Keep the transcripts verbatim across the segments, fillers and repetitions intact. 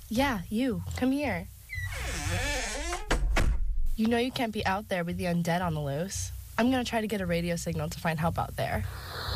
Yeah, you. Come here. You know you can't be out there with the undead on the loose. I'm gonna try to get a radio signal to find help out there.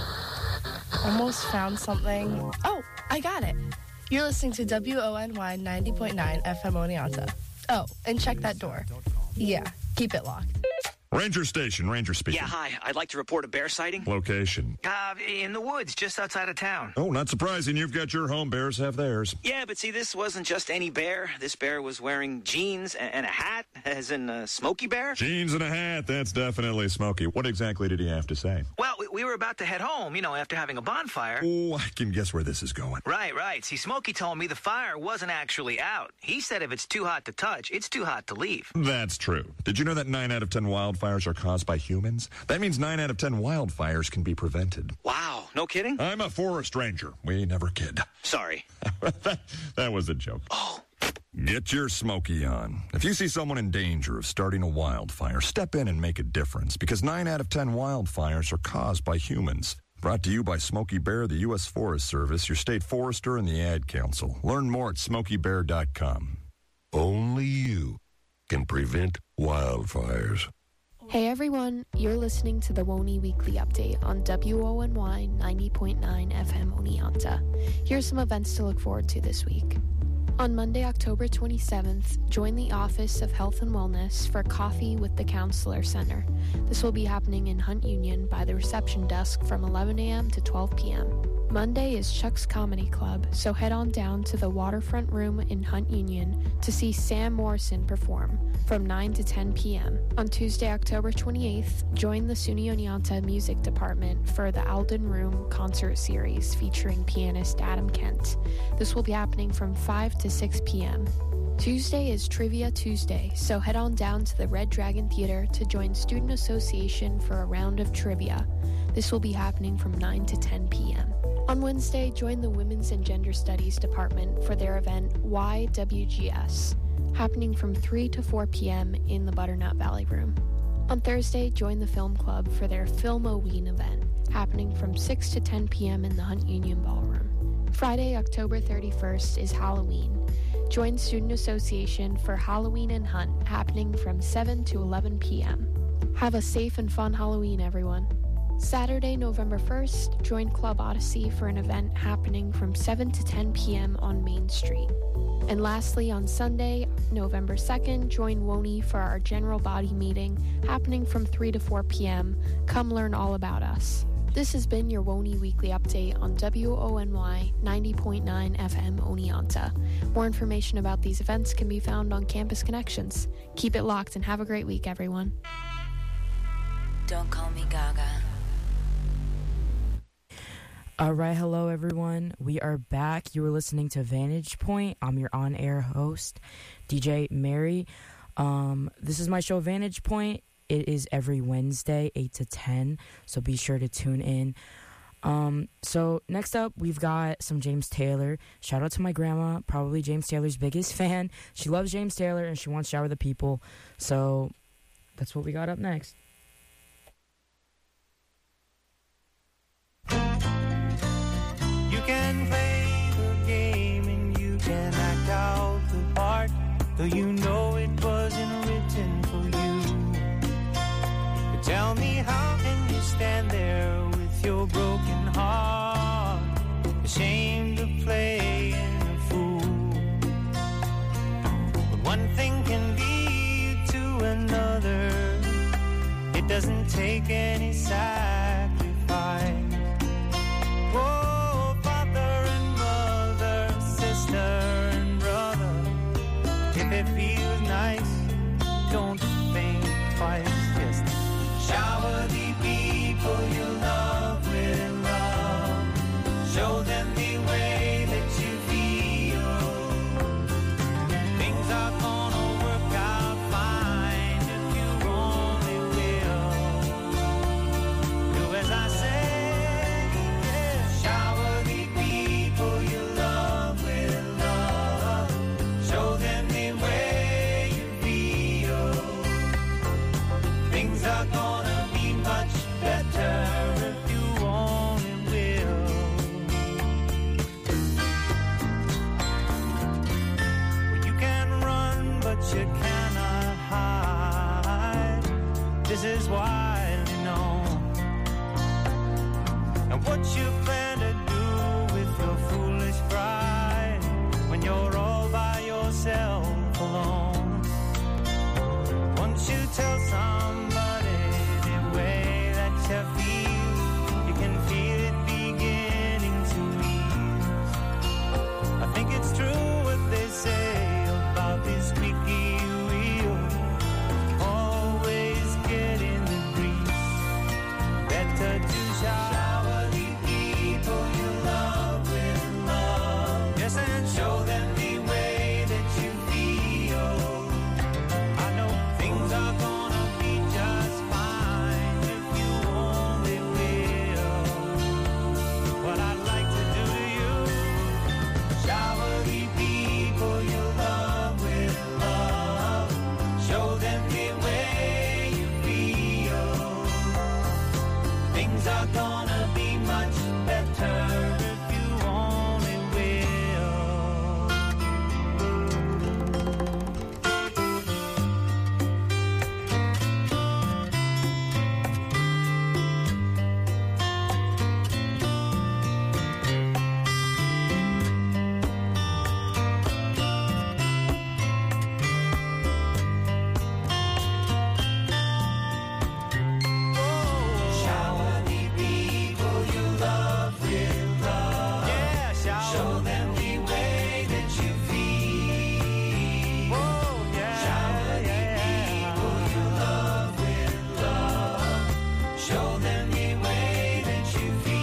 Almost found something. Oh, I got it. You're listening to W O N Y ninety point nine F M Oneonta. Oh, and check that door. Yeah, keep it locked. Ranger Station, Ranger speaking. Yeah, hi. I'd like to report a bear sighting. Location. Uh, in the woods, just outside of town. Oh, not surprising. You've got your home. Bears have theirs. Yeah, but see, this wasn't just any bear. This bear was wearing jeans and a hat, as in a Smokey Bear. Jeans and a hat. That's definitely Smokey. What exactly did he have to say? Well, we, we were about to head home, you know, after having a bonfire. Oh, I can guess where this is going. Right, right. See, Smokey told me the fire wasn't actually out. He said if it's too hot to touch, it's too hot to leave. That's true. Did you know that nine out of ten wildfires are caused by humans? That means nine out of ten wildfires can be prevented. Wow, no kidding? I'm a forest ranger. We never kid. Sorry. that, that was a joke. Oh. Get your Smokey on. If you see someone in danger of starting a wildfire, step in and make a difference, because nine out of ten wildfires are caused by humans. Brought to you by Smokey Bear, the U S Forest Service, your state forester, and the Ad Council. Learn more at smokey bear dot com. Only you can prevent wildfires. Hey everyone, you're listening to the Woney Weekly Update on W O N Y ninety point nine F M Oneonta. Here's some events to look forward to this week. On Monday, October twenty-seventh, join the Office of Health and Wellness for Coffee with the Counselor Center. This will be happening in Hunt Union by the reception desk from eleven a.m. to twelve p.m. Monday is Chuck's Comedy Club, so head on down to the Waterfront Room in Hunt Union to see Sam Morrison perform from nine to ten p.m. On Tuesday, October twenty-eighth, join the SUNY Oneonta Music Department for the Alden Room Concert Series featuring pianist Adam Kent. This will be happening from five to six p.m. Tuesday is Trivia Tuesday, so head on down to the Red Dragon Theater to join Student Association for a round of trivia. This will be happening from nine to ten p.m. On Wednesday, join the Women's and Gender Studies Department for their event Y W G S, happening from three to four p.m. in the Butternut Valley Room. On Thursday, join the Film Club for their Film-O-Ween event, happening from six to ten p.m. in the Hunt Union Ballroom. Friday, October thirty-first is Halloween. Join Student Association for Halloween and Hunt, happening from seven to eleven p.m. Have a safe and fun Halloween, everyone. Saturday, November first, join Club Odyssey for an event happening from seven to ten p.m. on Main Street. And lastly, on Sunday, November second, join Woney for our general body meeting happening from three to four p.m. Come learn all about us. This has been your Woney Weekly Update on W O N Y ninety point nine F M Oneonta. More information about these events can be found on Campus Connections. Keep it locked and have a great week, everyone. Don't call me Gaga. All right, hello everyone. We are back. You were listening to Vantage Point. I'm your on-air host, D J Mary. Um, this is my show, Vantage Point. It is every Wednesday, eight to ten, so be sure to tune in. Um, so next up, we've got some James Taylor. Shout out to my grandma, probably James Taylor's biggest fan. She loves James Taylor, and she wants Shower the People. So that's what we got up next. You can play the game and you can act out the part, though you know it wasn't written for you. But tell me, how can you stand there with your broken heart, ashamed of playing a fool? But one thing can lead to another. It doesn't take any sacrifice. Oh, father and mother, sister and brother, if it feels nice, don't think twice. Just shower the people you love with love. Show them the way that you feel. Things are gonna work out fine if you only will. Do as I say. Show them the way you feel. you cannot hide. This is widely known. And what you plan to do with your foolish pride when you're all by yourself alone? Once you tell somebody the way that you feel, you can feel it beginning to ease. I think it's true what they say about this squeaky wheel, always getting the grease. Better to shower the people you love with love. Yes, and show them the way that you feel. I know things are gonna be just fine if you only will. What I'd like to do to you, shower the people you love with love. Show them the way you feel. Things are gonna be much better if you only will. Shower the people you love with love. Yeah, shower. Show them the way that you feel. Oh, yeah. Shower the people you love with love. Show them the way that you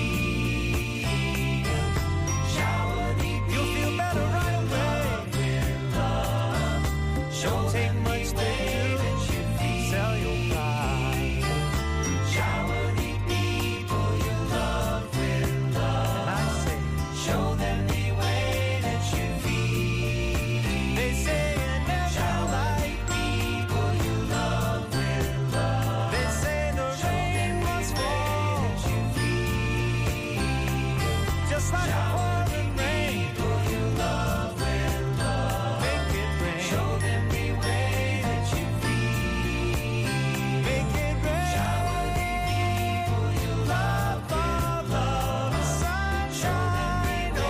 feel. Shower the people you feel better right away with love. Show take much the way that you feel. Sell your pride. Shower the people you love with love. I say, show them the way that you feel. They say you never shower the people you love with love. They say the rain must fall. You feel just like pouring rain. People you love with love. Make it rain. Show them the way that you feel. Make it rain. Shower the people you love with love. The sunshine. Oh,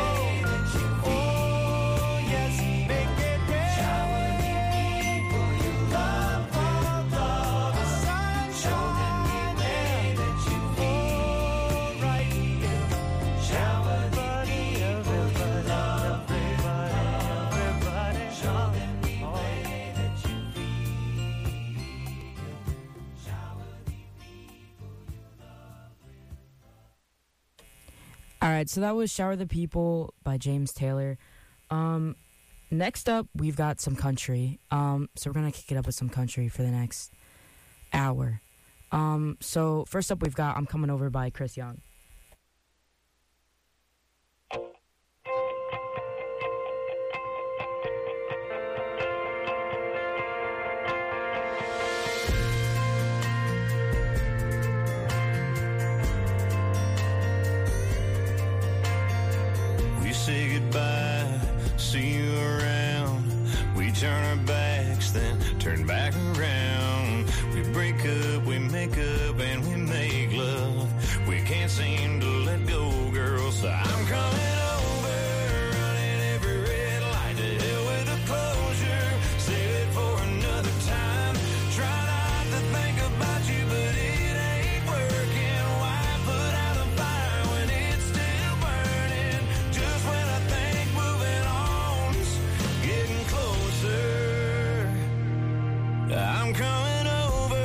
oh, yes. Make it rain. Shower the people you love with love. The sunshine. Show them the way that you feel. Right. Shower the people you love with love. Everybody. Show them the way that you feel. Shower the All right, so that was Shower the People by James Taylor. Um, next up, we've got some country. Um, so we're going to kick it up with some country for the next hour. Um, so first up, we've got I'm Coming Over by Chris Young. We say goodbye, see you around. We turn our backs, then turn back around. We break up, we make up, and we make love. We can't seem to let go, girl, so I'm coming over, running every red light. To hell with the closure, save it for another time. Try not to think about you, but it ain't working. Why put out a fire when it's still burning? Just when I think moving on's getting closer, I'm coming over.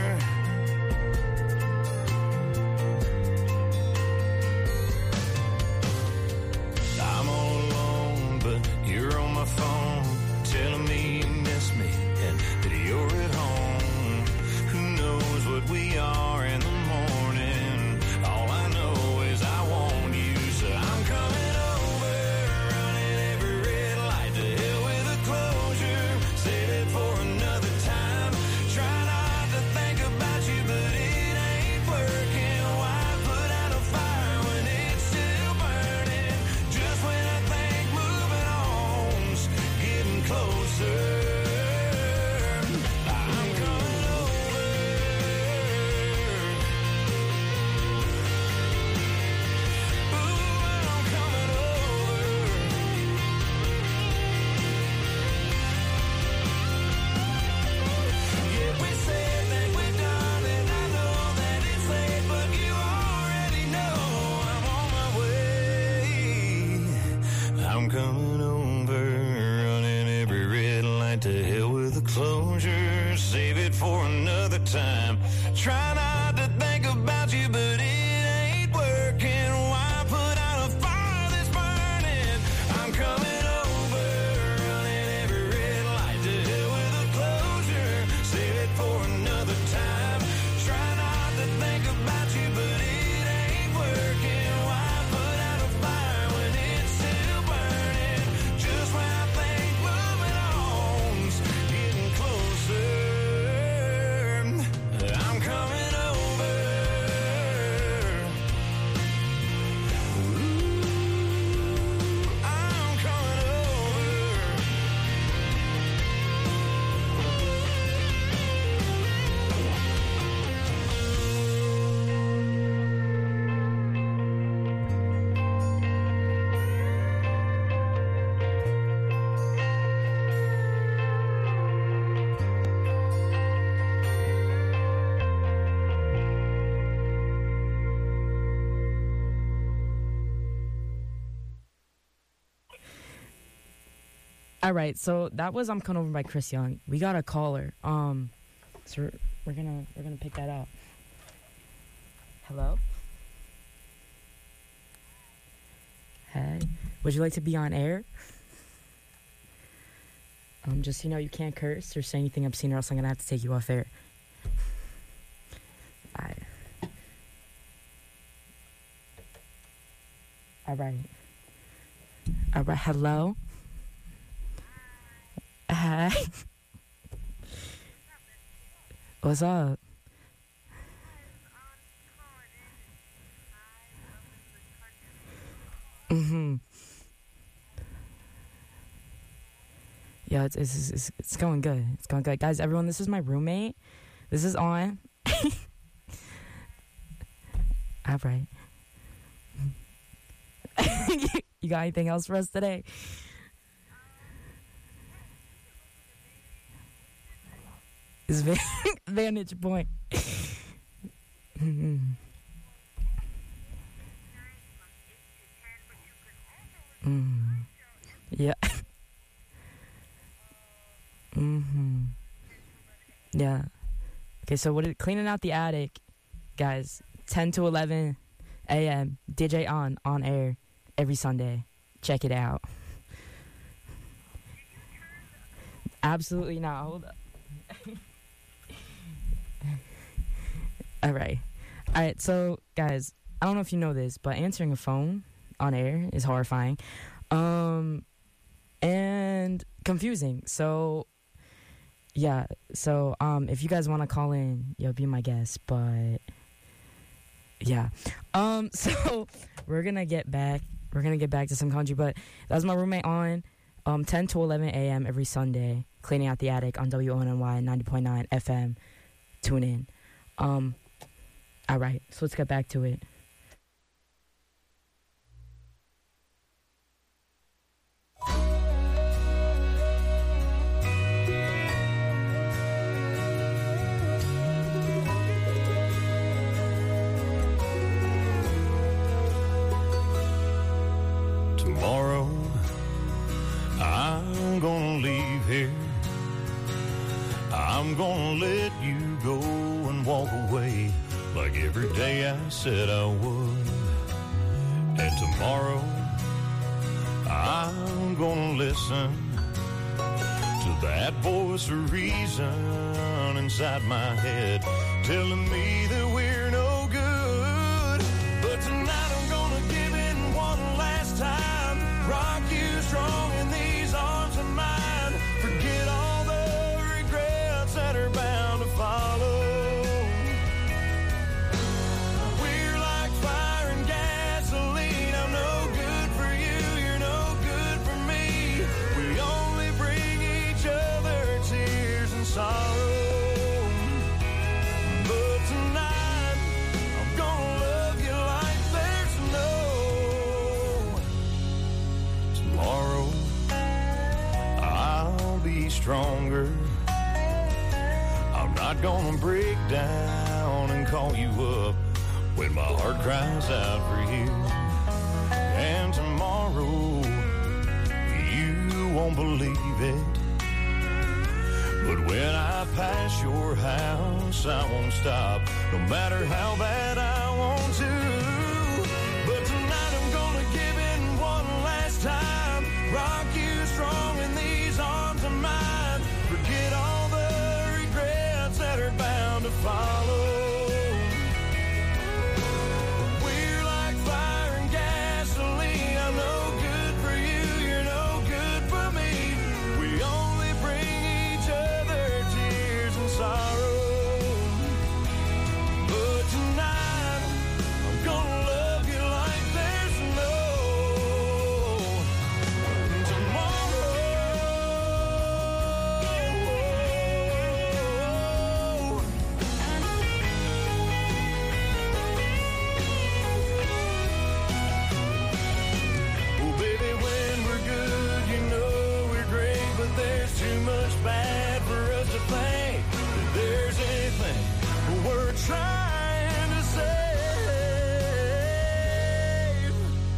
I'm all alone, but you're on my phone, telling me you miss me and that you're at home. Who knows what we are in the morning? All I know is I want you, so I'm coming over, running every red light. To hell with a closure, save it for another time. Try time. Try not to think about you, but it ain't working. Why put out a fire that's burning? I'm coming over, running every red light to hell with a closure. Save it for another time. Try not to think about you, but it ain't working. Why put out a fire when it's still burning? Just when I think moving on's getting closer, I'm coming over. Ooh, I'm coming over. All right, so that was "I'm Coming Over" by Chris Young. We got a caller. Um, so we're, we're gonna we're gonna pick that out. Hello. Hey, would you like to be on air? Um, just so you know, you can't curse or say anything obscene, or else I'm gonna have to take you off air. All right. All right. All right. Hello. Hi. What's up? Mm-hmm. Yeah, it's, it's it's it's going good. It's going good, guys. Everyone, this is my roommate. This is on. All right. You got anything else for us today? Is Vantage Point. Mm-hmm. Mm. Yeah. Mm-hmm. Yeah. Okay, so what is cleaning out the attic, guys? ten to eleven a.m. D J on on air every Sunday. Check it out. Absolutely not. Hold up. All right. All right, so, guys, I don't know if you know this, but answering a phone on air is horrifying um, and confusing. So, yeah. So, um, if you guys want to call in, you'll be my guest, but, yeah. Um, so, we're going to get back. We're going to get back to some country, but that was my roommate on um, ten to eleven a.m. every Sunday, cleaning out the attic on W O N N Y ninety point nine F M. Tune in. Um, all right, so let's get back to it. Tomorrow, I'm gonna leave here. I'm gonna let you go and walk away like every day I said I would. And tomorrow, I'm gonna listen to that voice of reason inside my head telling me that we're no good. But tonight I'm gonna give in one last time, rock you strong in these arms of mine. Forget all the regrets that are bound to follow. We're like fire and gasoline. I'm no good for you, you're no good for me. We only bring each other tears and sorrow. But tonight, I'm gonna love you like there's no tomorrow. I'll be stronger. I'm not gonna break down and call you up when my heart cries out for you. And tomorrow, you won't believe it, But when I pass your house, I won't stop, no matter how bad I want to. But tonight I'm gonna give in one last time, rock you strong in these arms of mine. Forget all the regrets that are bound to follow. We're like fire and gasoline. I'm no good for you, you're no good for me. We only bring each other tears and sorrow. But tonight I'm gonna love you like there's no tomorrow. Oh, baby, when we're good, you know we're great, but there's too much bad for us to think that there's anything worth trying to save.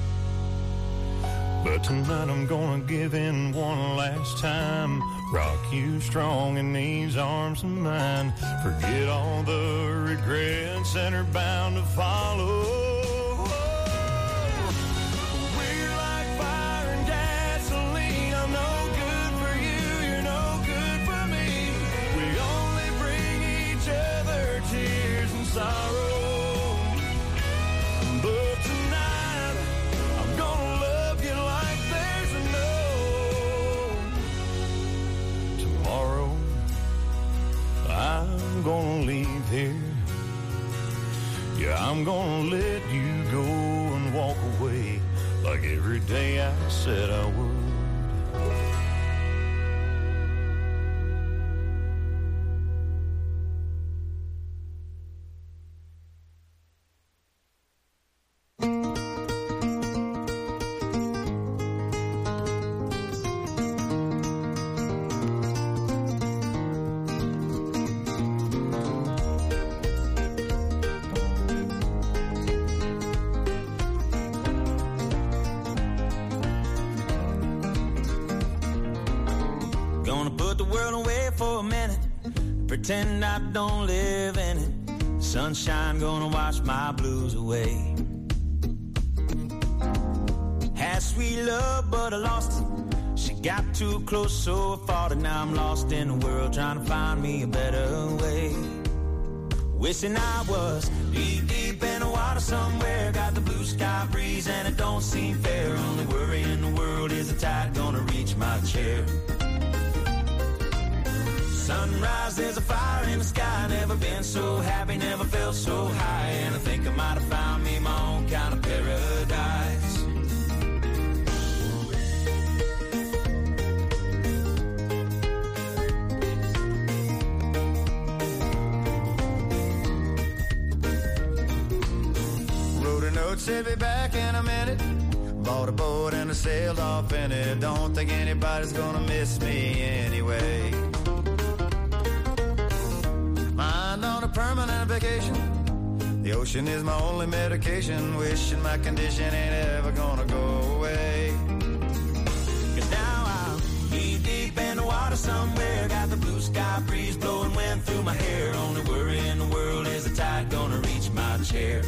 But tonight I'm gonna give in one last time, rock you strong in these arms of mine. Forget all the regrets that are bound to follow. We're like fire and gasoline. I'm no good for you, you're no good for me. We only bring each other tears and sorrow. But tonight I'm gonna love you like there's no tomorrow. I'm gonna leave here. Yeah, I'm gonna let you go and walk away like every day I said I would. Gonna put the world away for a minute, pretend I don't live in it. Sunshine gonna wash my blues away. Had sweet love, but I lost it. She got too close, so I fought it. Now I'm lost in the world, trying to find me a better way. Wishing I was deep, deep in the water somewhere. Got the blue sky breeze and it don't seem fair. Only worry in the world is the tide gonna reach my chair. Sunrise, there's a fire in the sky. Never been so happy, never felt so high. And I think I might have found me my own kind of paradise. Wrote a note, said be back in a minute. Bought a boat and I sailed off in it. Don't think anybody's gonna miss me anyway. Mind on a permanent vacation. The ocean is my only medication. Wishing my condition ain't ever gonna go away. Cause now I'm knee deep in the water somewhere. Got the blue sky breeze blowing wind through my hair. Only worry in the world is the tide gonna reach my chair.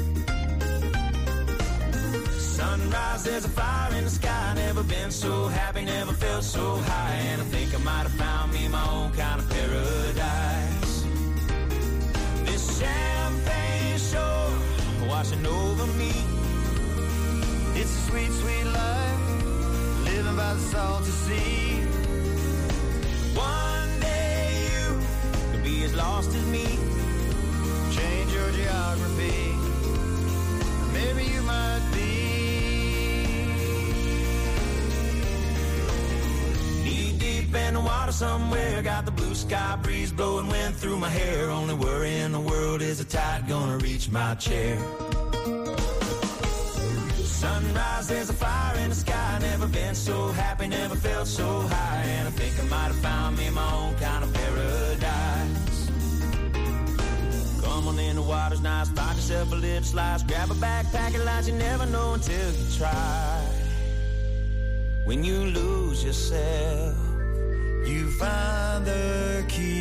Sunrise, there's a fire in the sky. Never been so happy, never felt so high. And I think I might have found me my own kind of paradise. This champagne shore washing over me. It's a sweet, sweet life, living by the salty sea. One day you could be as lost as me. Change your geography, maybe you might be. Knee deep in the water somewhere. Got the blue sky breeze blowing wind through my hair. Only worry in the world is the tide gonna reach my chair. Sunrise, there's a fire in the sky. Never been so happy, never felt so high. And I think I might have found me my own kind of paradise. Come on in, the water's nice. Find yourself a lip slice. Grab a backpack and light. You never know until you try. When you lose yourself, you find the key.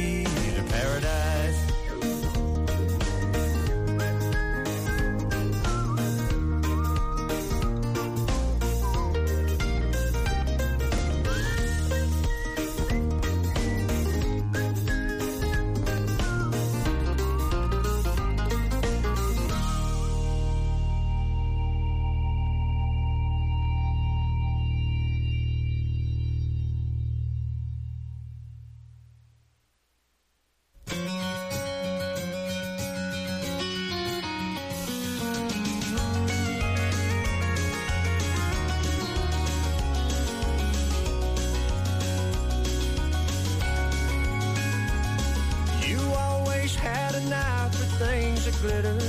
things that glitter.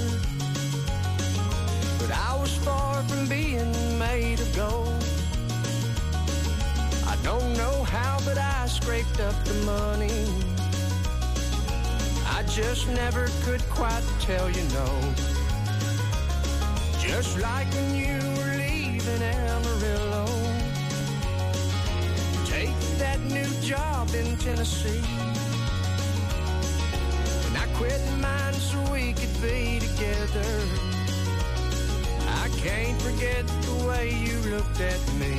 But I was far from being made of gold. I don't know how, but I scraped up the money. I just never could quite tell you no. Just like when you were leaving Amarillo, take that new job in Tennessee. And I quit mine so we could be together. I can't forget the way you looked at me.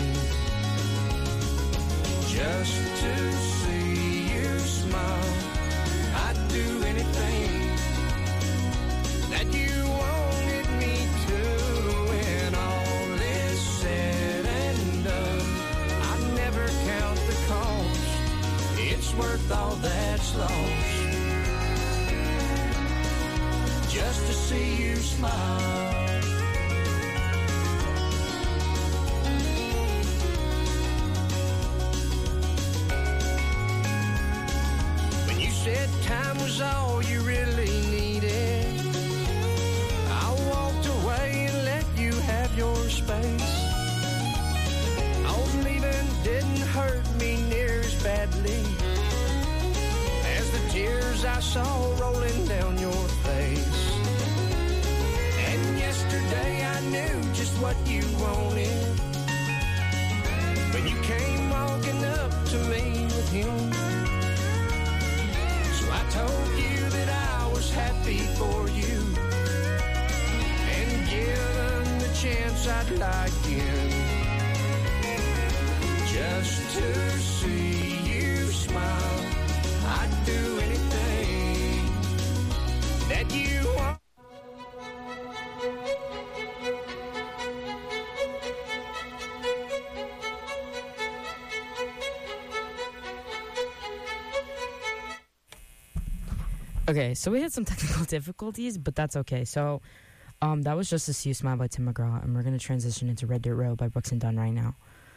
Just to see you smile, I'd do anything that you wanted me to. When all is said and done, I never count the cost. It's worth all that's lost, just to see you smile. Said time was all you really needed. I walked away and let you have your space. Oh, leaving didn't hurt me near as badly as the tears I saw rolling down your face. And yesterday I knew just what you wanted when you came walking up to me with him. I told you that I was happy for you, and given the chance I'd like in, just to see you smile. I'd do anything that you want. Okay, so we had some technical difficulties, but that's okay. So um, that was Just to See You Smile by Tim McGraw, and we're going to transition into Red Dirt Road by Brooks and Dunn right now.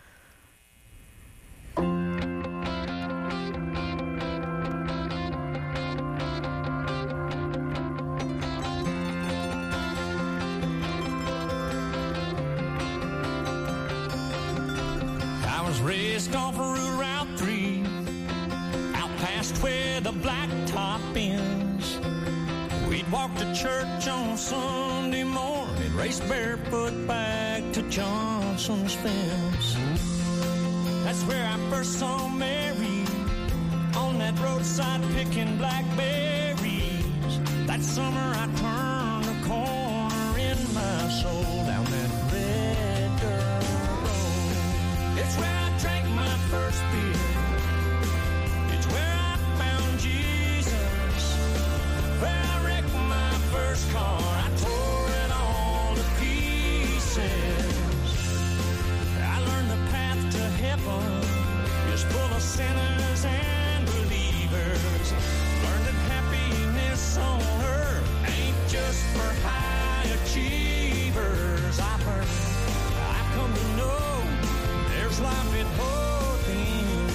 I was raised off of Route three, out past where the blacktop ends. We'd walk to church on Sunday morning, race barefoot back to Johnson's fence. That's where I first saw Mary, on that roadside picking blackberries. That summer I turned a corner in my soul, down that red dirt road. It's where I drank my first beer. It's where I found Jesus. Where I wrecked my first car, I tore it all to pieces. I learned the path to heaven is full of sinners and believers. Learned that happiness on earth ain't just for high achievers. I've heard, I've come to know there's life in both ends.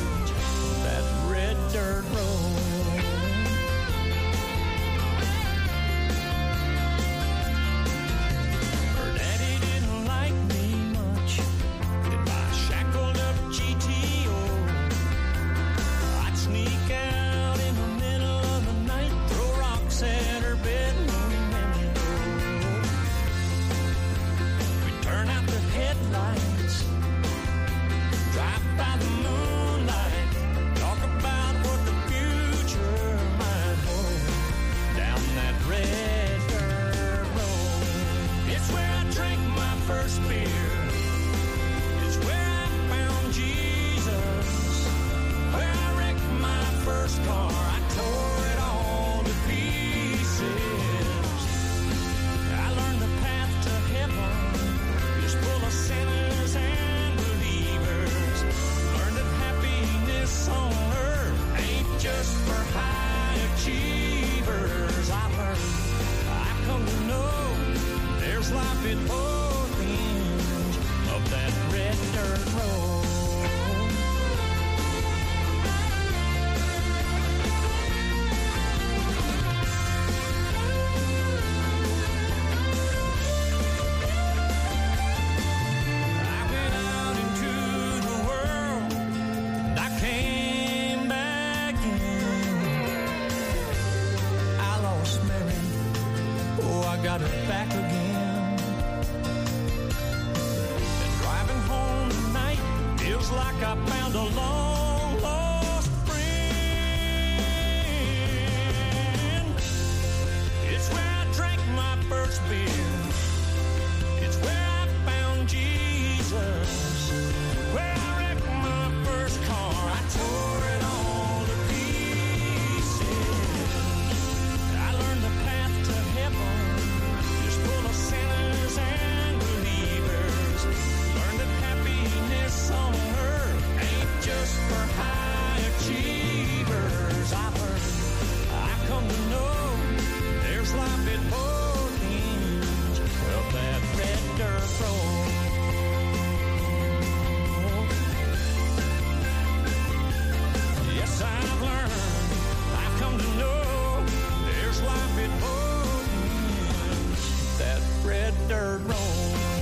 ride her back again. And driving home tonight feels like I found a long lost friend. It's where I drank my first beer. It's where I found Jesus. Where I wrecked my first car. I tore it all to pieces. I learned the path to heaven is full of sinners and believers. Learned that happiness on earth ain't just for high achievers. I've heard, I've come to know there's life at both ends of that red dirt road. Yes, I've learned, I've come to know there's life at both ends of that red dirt road.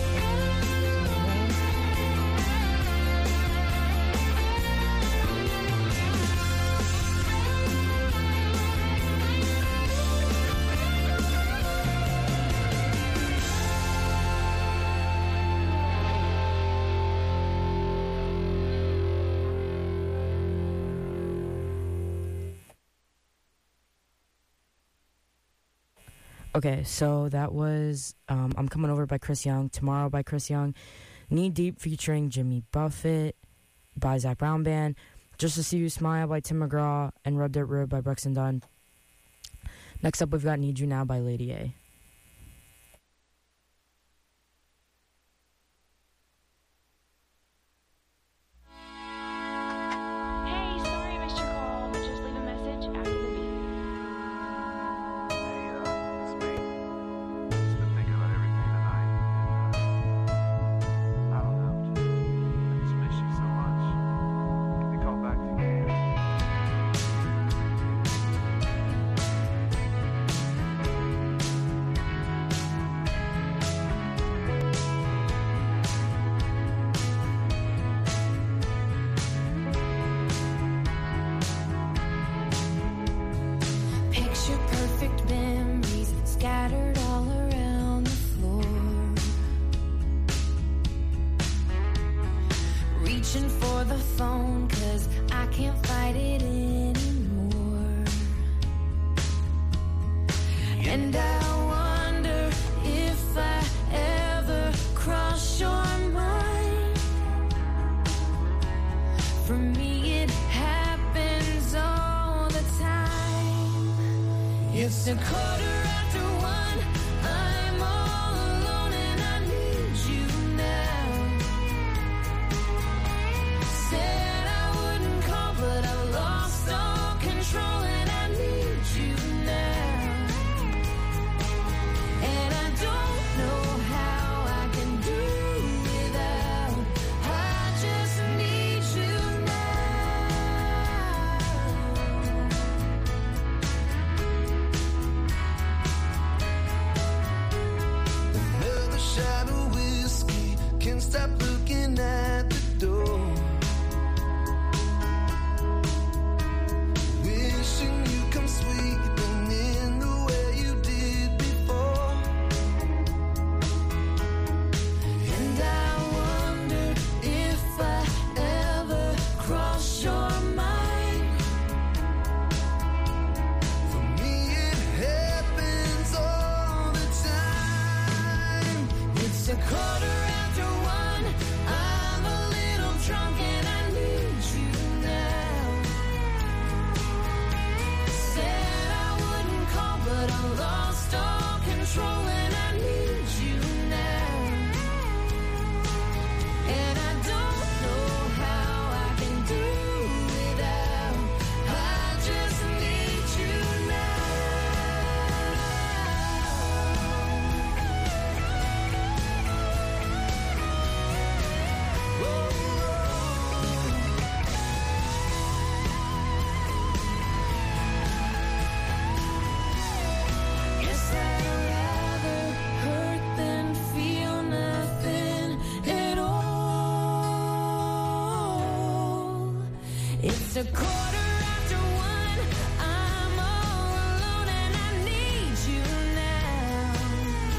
Okay, so that was um, I'm Coming Over by Chris Young, Tomorrow by Chris Young, Knee Deep featuring Jimmy Buffett by Zach Brown Band, Just to See You Smile by Tim McGraw, and Red Dirt Road by Brooks and Dunn. Next up, we've got Need You Now by Lady A. Hey, sorry I missed your call, but just leave a message after the beep. Picture perfect memories scattered all around the floor. Reaching for the phone 'cause I can't fight it anymore. And I wonder if I ever cross your mind. For me it happens all the time. It's a quarter after one. I'm all alone and I need you now. Said I wouldn't call, but I lost all control and I need you now. And I don't know how I can do without. I just need you Another shot of whiskey, can't stop looking at the door. Wishing you come sweeping in the way you did before. And I wonder if I ever cross your mind. For me it happens all the time. It's a quarter after one. I'm a little drunk and I need you now. Said I wouldn't call, but I lost all control and I need you now. And I don't know how I can do without. I just need you now. Guess I'd rather hurt than feel nothing at all. It's a quarter after one. I'm all alone and I need you now.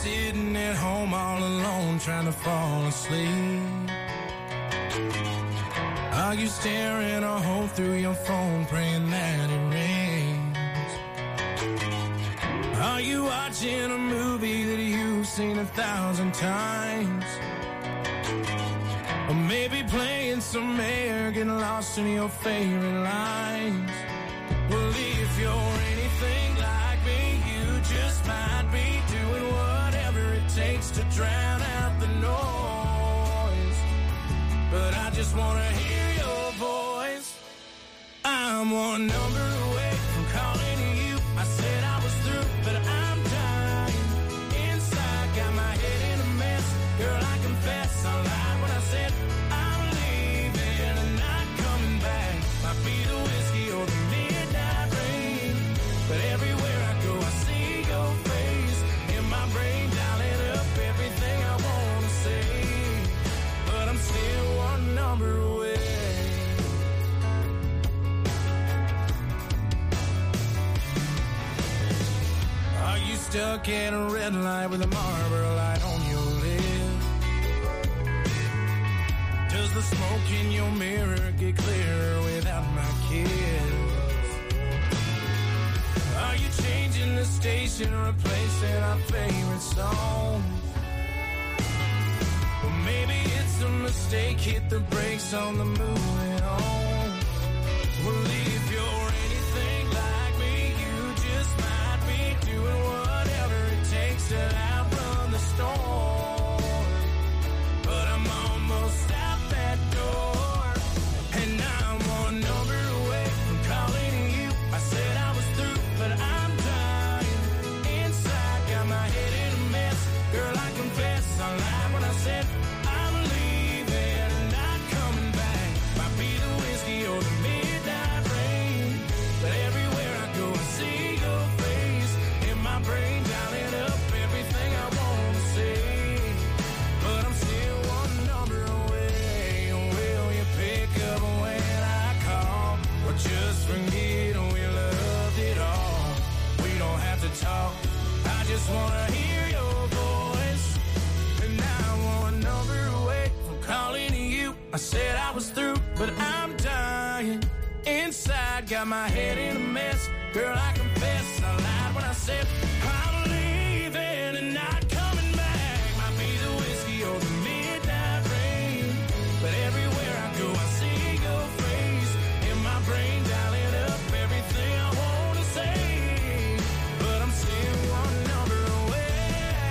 sitting at home all alone trying to fall asleep? Are you staring a hole through your phone praying that it rains? Are you watching a movie that you've seen a thousand times? Or maybe playing some air, getting lost in your favorite lines? Well, if you're anything like me, you just might be doing whatever it takes to drown out the noise. But I just want to hear your voice. I'm one number away from calling you. I said I was through, but I'm dying inside. Got my head in a mess. Girl, I confess I lied when I said I'm leaving and not coming back. Might be the whiskey or the midnight rain, but everywhere I go I see your face in my brain, dialing up everything I want to say. But I'm still one number away. Are you stuck at a red light with a Marlboro light on your lip? Does the smoke in your mirror get clearer without my kiss? Are you changing the station, replacing our favorite song? Well, maybe it's a mistake, hit the brakes on the moving on. Well, if you're anything like me, you just might be doing whatever it takes to outrun the storm. But I'm almost out that door, and I'm one number away from calling you. I said I was through, but I'm dying inside. Got my head in a mess. Girl, I confess I lied when I said I'm leaving and not coming back. Might be the whiskey or the midnight rain, but everywhere I go I see your face in my brain, dialing up everything I want to say. But I'm still one number away. Will you pick up when I call, or just forget we loved it all? We don't have to talk, I just wanna hear your voice. And now I'm one number away from calling you. I said I was through, but I'm dying inside. Got my head in a mess. Girl, I confess I lied when I said I'm leaving and not coming back. Might be the whiskey or the midnight rain, but everywhere I go I see your face in my brain, dialing up everything I want to say. But I'm still one number away,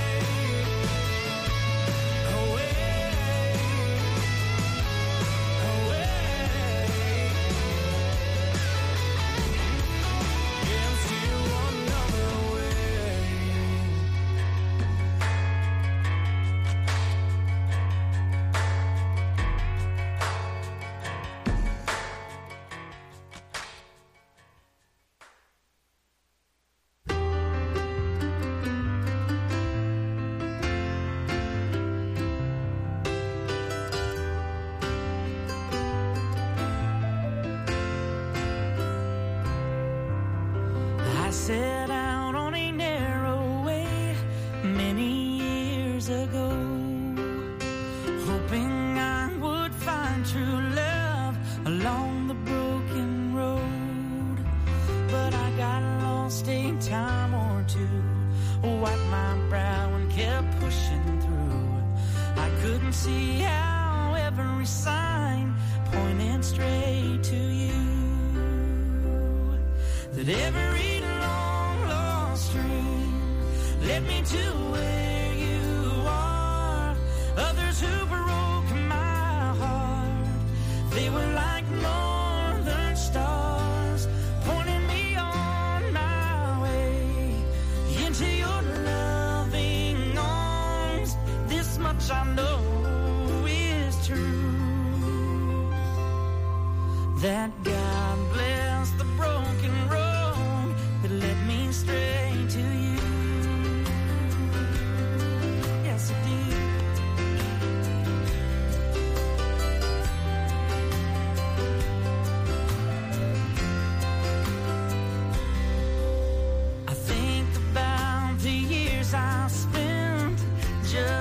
away, away. Yeah, I'm still one number away. I set out on a narrow way many years ago, hoping I would find true love along the broken road. But I got lost a time or two, wiped my brow and kept pushing through. I couldn't see how every sign pointed straight to you. That every long lost dream led me to where you are. Others who broke my heart, they were like northern stars, pointing me on my way into your loving arms. This much I know is true, that God bless the broken road that led me straight to you. Yes, it did. I think about the years I spent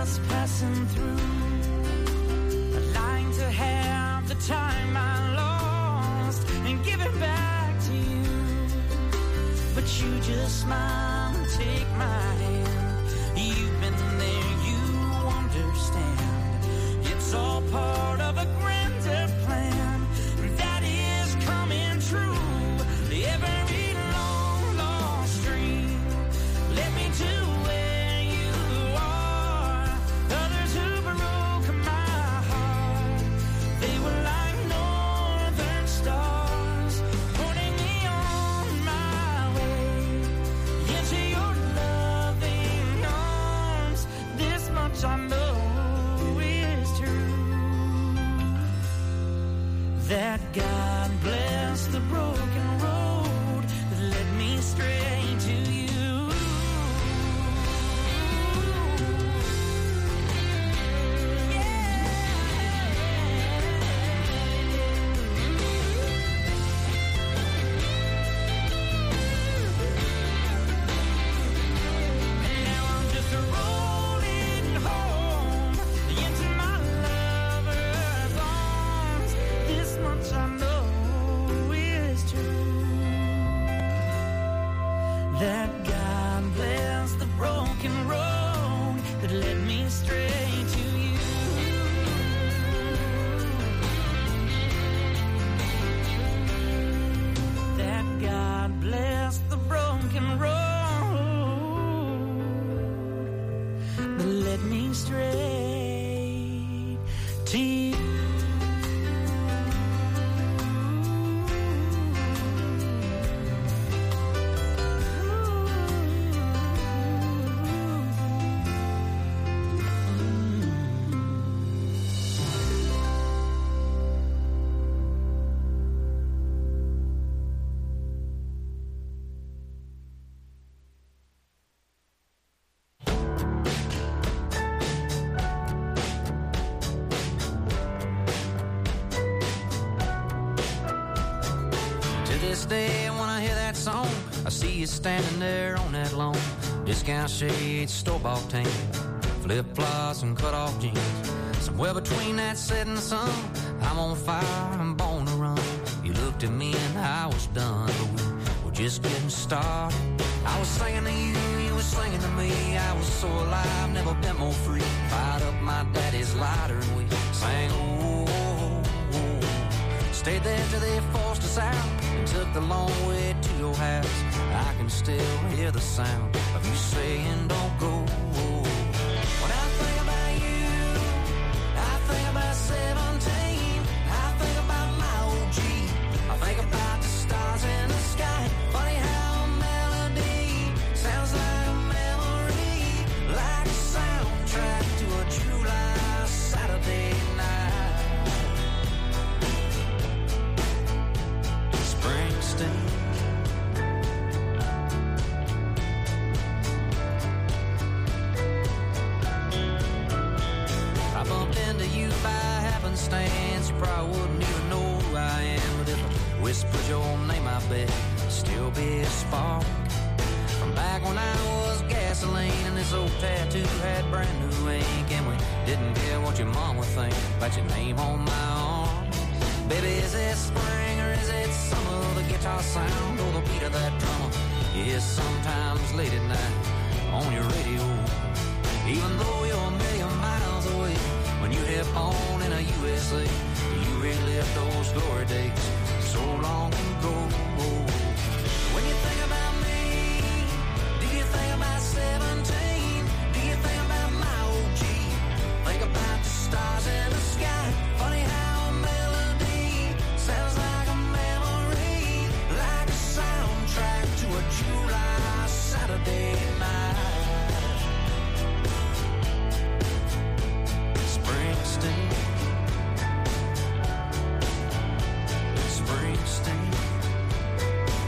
just passing through. I'd like to have the time I lost and give it back to you. But you just smile and take my hand. You've been there, you understand. It's all part of a grander plan that is coming true. Every long lost dream led me to where you are. Others who broke my heart, they were like northern stars, pointing me on my way into your loving arms. This much I know is true, that God bless the broken road that led me straight to you. That God bless the broken road that led me straight to you. That God bless the broken road that led me straight to you. This day when I hear that song, I see you standing there on that lawn. Discount shades, store-bought tan, flip-flops and cut-off jeans. Somewhere between that setting sun, I'm on fire, I'm born to run. You looked at me and I was done, but we were just getting started. I was singing to you, you were singing to me. I was so alive, never been more free. Fired up my daddy's lighter and we sang, oh, oh, oh. Stayed there till they forced us out and took the long way to your house. I can still hear the sound of you saying don't go. When I think about you, I think about seventeen. I think about my O G. I think about the stars in the sky. Funny how a melody sounds like a memory, like a soundtrack to a July Saturday night. Springsteen. I bumped into you by happenstance. You probably wouldn't even know who I am, but if I whispered your name, I bet it'd still be a spark. From back when I was gasoline and this old tattoo had brand new ink, and we didn't care what your mom would think about your name on my arm. Baby, is it spring or is it summer? The guitar sound or the beat of that drummer you hear sometimes late at night on your radio. Even though you're a million miles away, when you hit on in a U S A, you relive those glory days so long ago. When you think about me, do you think about seventeen? Do you think about my O G? Think about the stars in the sky. Funny how a melody sounds like a memory, like a soundtrack to a July Saturday night. Springsteen. Springsteen.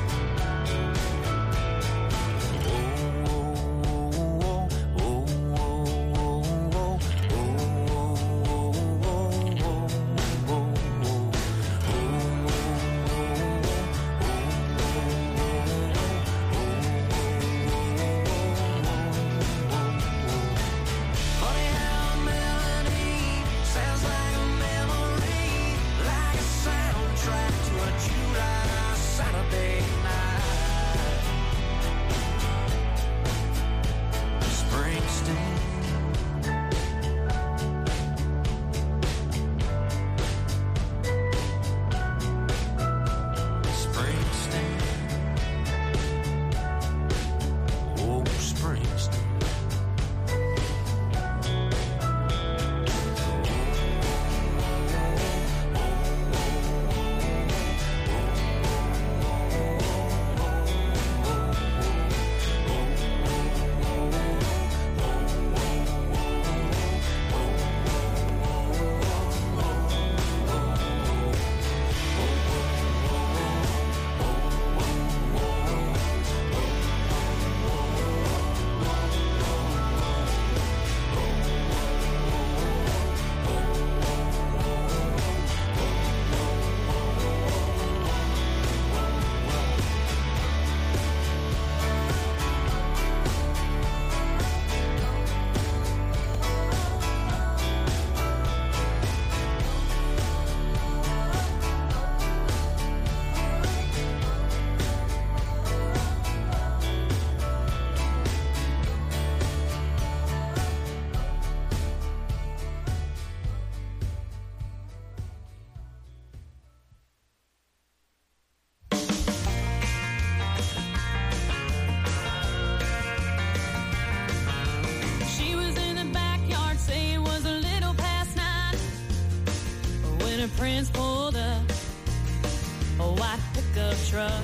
Prince pulled up a white pickup truck.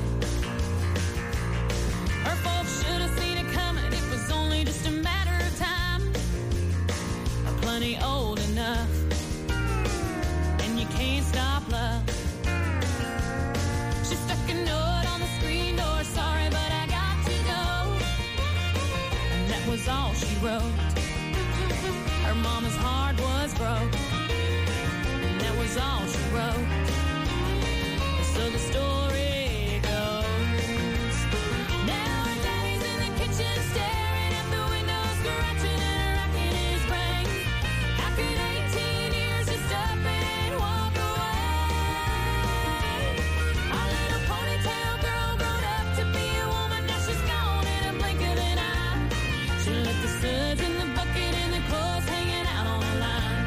Her folks should have seen it coming. It was only just a matter of time. Plenty old enough, and you can't stop love. She stuck a note on the screen door. Sorry, but I got to go. And that was all she wrote. Her mama's heart was broke. And that was all she wrote. So the story goes. Now her daddy's in the kitchen staring at the window, scratching and racking his brain. How could eighteen years just up and walk away? Our little ponytail girl grown up to be a woman. Now she's gone in a blink of an eye. She left the suds in the bucket and the clothes hanging out on the line.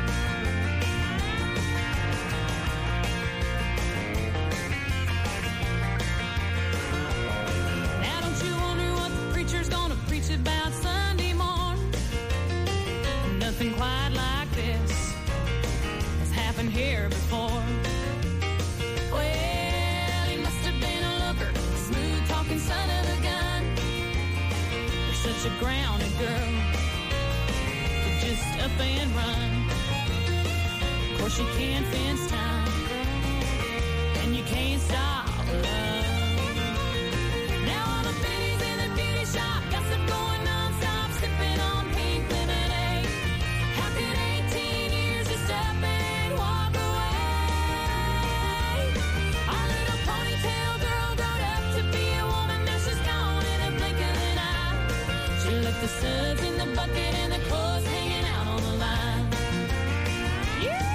Now don't you wonder what the preacher's gonna preach about Sunday morn? Nothing quite like this has happened here before. Well, he must have been a looker, smooth talking son of a gun. You're such a grounded girl, could just up and run. Of course you can't fence time, and you can't stop love. Now all the biddies in the beauty shop, gossip going non-stop, sipping on pink lemonade. How could eighteen years just up and walk away? Our little ponytail girl grown up to be a woman. Now she's gone in a blink of an eye. She left the suds in the bucket and the clothes hanging out on the line. Yeah!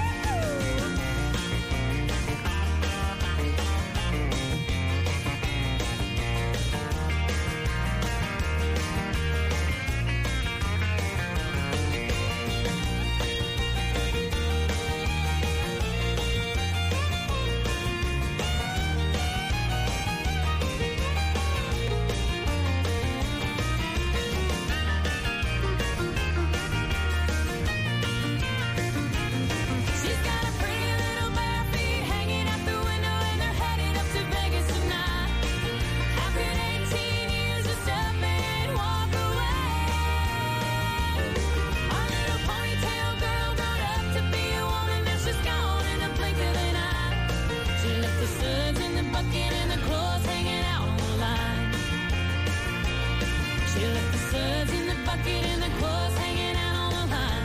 She's got a pretty little bare feet hanging out the window, and they're headed up to Vegas tonight. How could eighteen years just up and walk away? Our little ponytail girl grown up to be a woman. Now she's gone in a blink of an eye. She left the suds in the bucket and the clothes hanging out on the line. She left the suds in the bucket and the clothes hanging out on the line.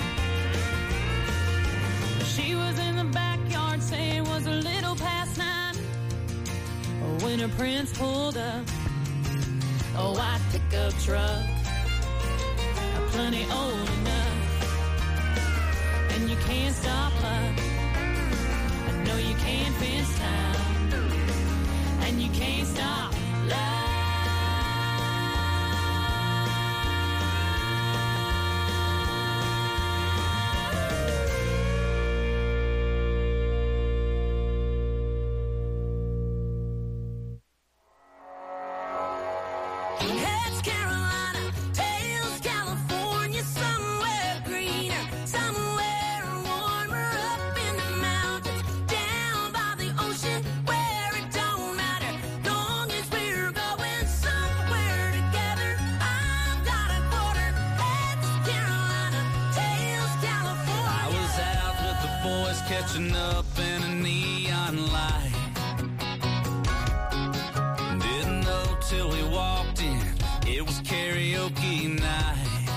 She was in the backyard saying it was a little past nine when her prince pulled up a white pickup truck, plenty old enough, and you can't stop love. I know you can't fence time, and you can't stop love. Heads Carolina, tails California, somewhere greener, somewhere warmer, up in the mountains, down by the ocean, where it don't matter, long as we're going somewhere together. I've got a quarter. Heads Carolina, tails California. I was out with the boys catching up in a neon light. Didn't know till we walked in, it was karaoke night.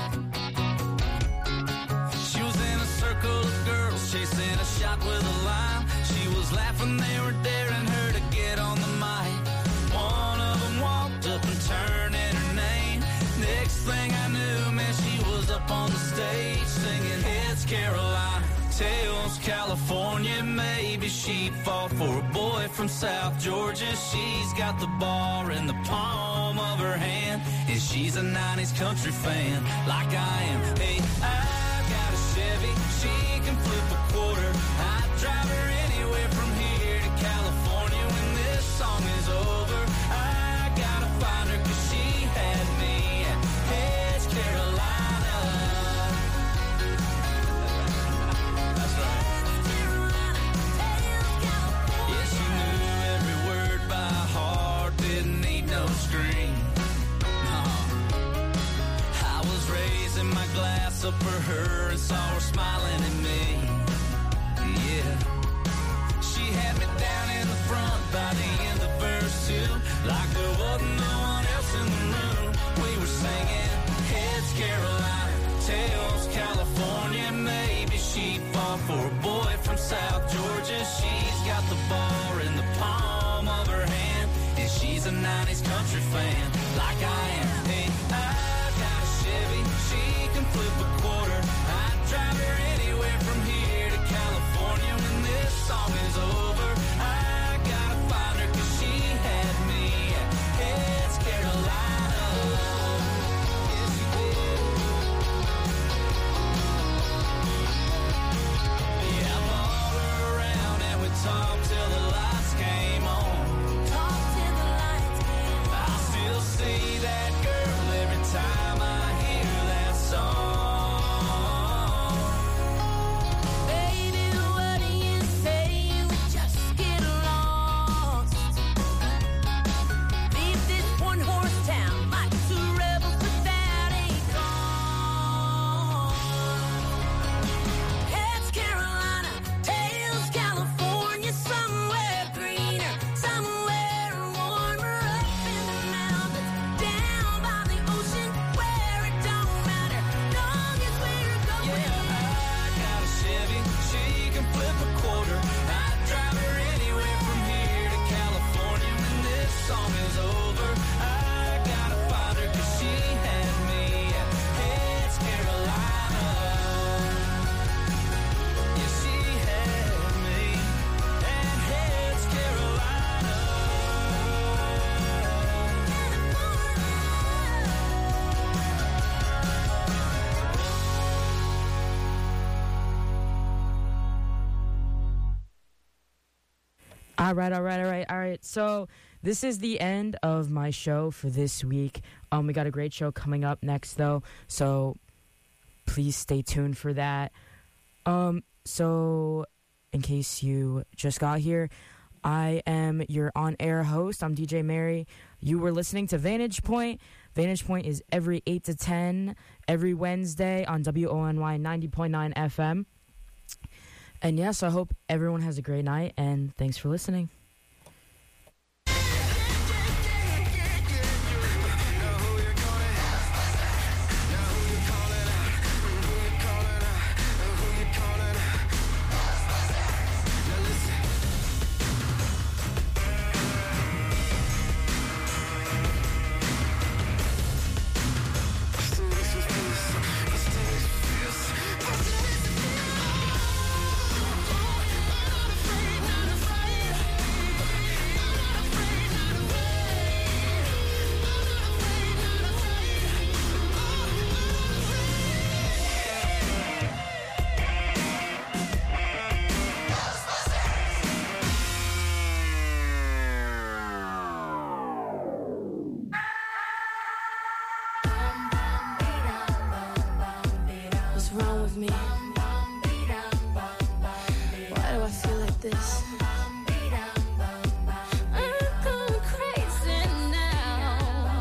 She was in a circle of girls chasing a shot with a line. She was laughing, they were daring her to get on the mic. One of them walked up and turned in her name. Next thing I knew, man, she was up on the stage singing Heads Carolina, Tails California. Maybe she'd fall for a boy from South Georgia. She's got the bar in the palm of her hand, and she's a nineties country fan like I am. Hey, I've got a Chevy, she can flip a quarter. I'd drive her anywhere from here to California. When this song is over, I gotta find her, 'cause she had me at Heads Carolina. That's right. up for her and saw her smiling at me. Yeah. She had me down in the front by the end of verse two, like there wasn't no one else in the room. We were singing heads Carolina, tails California. Maybe she'd fall for a boy from South Georgia. She's got the bar in the palm of her hand, and she's a nineties country fan, like I am. Hey, I've got a Chevy, she can flip a quarter. I'd drive her anywhere from here to California. When this song is over, I gotta find her, cause she had me at Heads Carolina. Yes, she did. Yeah, I brought her around and we talked till the lights came on. Talk till the lights came on. I still see that girl every time I hear that song. Baby, what do you say we just get lost? Leave this one horse town like two rebels without a cause. Heads Carolina, tails California, somewhere greener, somewhere warmer, up in the mountains, down by the ocean, where it don't matter, long as we're going. Yeah, I got a Chevy, she can flip a quarter. I'd drive her anywhere from here to California. When this song is over, I gotta find her, cause she had me at Heads Carolina. Yeah, she had me at Heads Carolina. All right, all right, all right, all right. So this is the end of my show for this week. Um, we got a great show coming up next, though, so please stay tuned for that. Um, so in case you just got here, I am your on-air host. I'm D J Mary. You were listening to Vantage Point. Vantage Point is every eight to ten, every Wednesday on W O N Y ninety point nine F M. And yes, I hope everyone has a great night, and thanks for listening. What's wrong with me? Why do I feel like this? I'm going crazy now.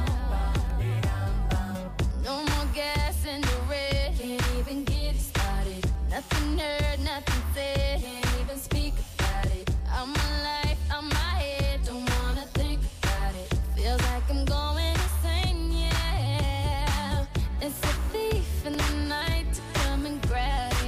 No more gas in the red. Can't even get it started. Nothing heard, nothing said. Can't even speak about it. I'm my life, I'm my head. Don't wanna think about it. Feels like I'm going insane, yeah. It's a thief in the night to come and grab you.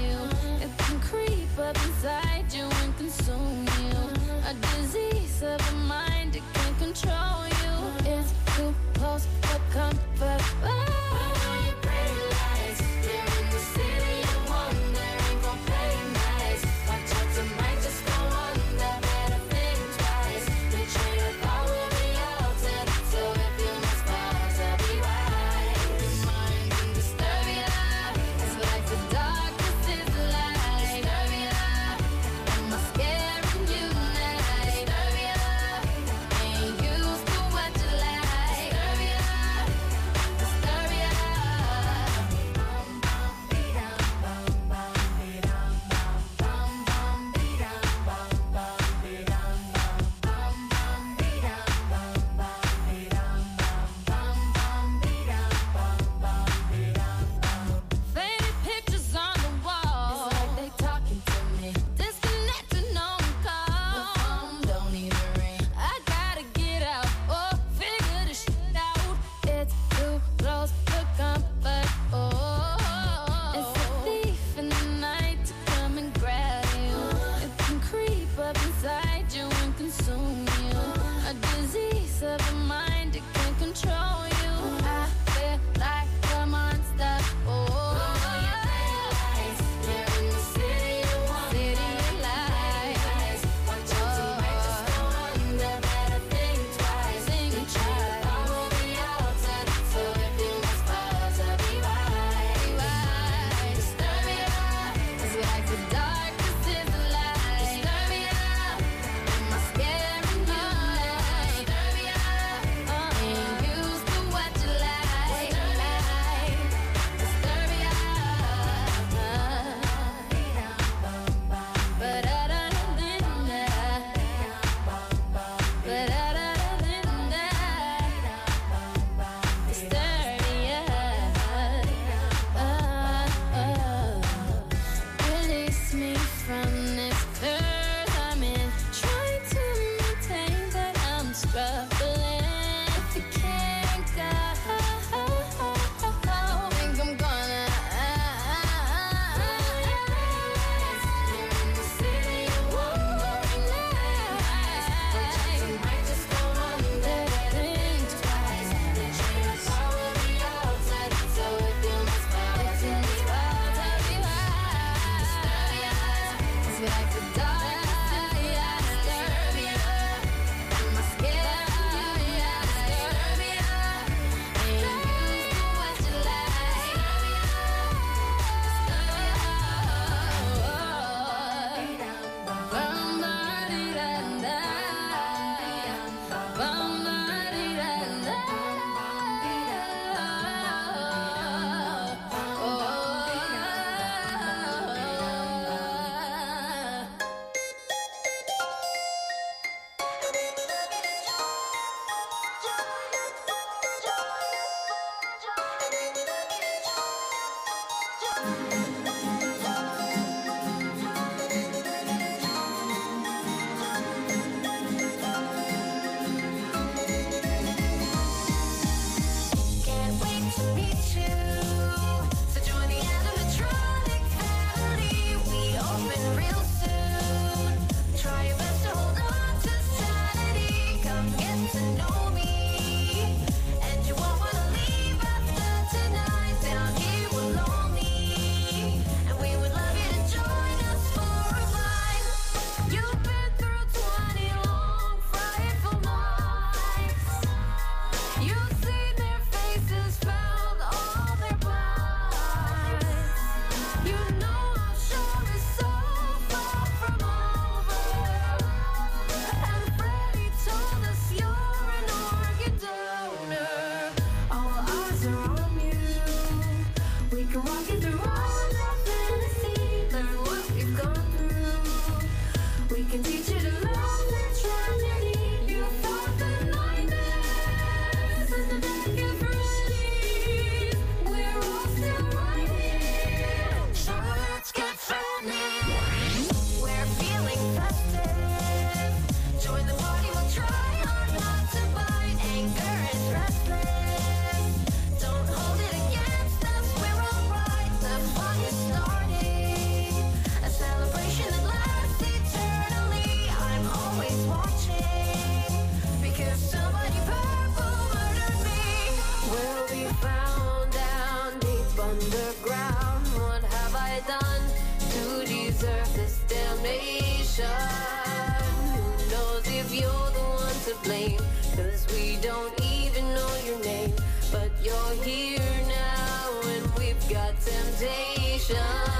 nation. Who knows if you're the one to blame? Cause we don't even know your name. But you're here now and we've got temptations.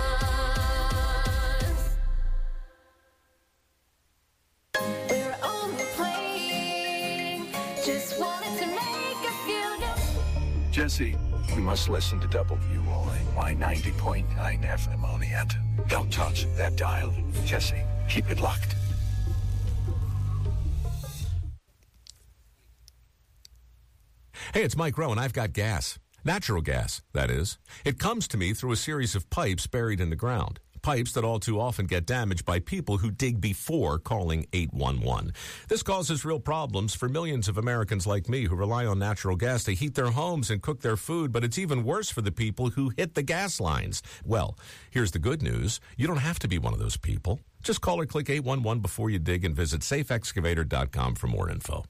We're only playing, just wanted to make a few notes. Jesse, we must listen to W O N Y ninety point nine F M Oneonta. Don't touch that dial. Jesse, keep it locked. Hey, it's Mike Rowe, and I've got gas. Natural gas, that is. It comes to me through a series of pipes buried in the ground. Pipes that all too often get damaged by people who dig before calling eight one one. This causes real problems for millions of Americans like me who rely on natural gas to heat their homes and cook their food, but it's even worse for the people who hit the gas lines. Well, here's the good news. You don't have to be one of those people. Just call or click eight one one before you dig and visit safe excavator dot com for more info.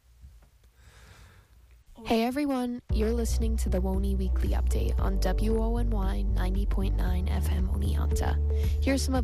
Hey everyone, you're listening to the Woney Weekly Update on W O N Y ninety point nine F M Oneonta. Here's some of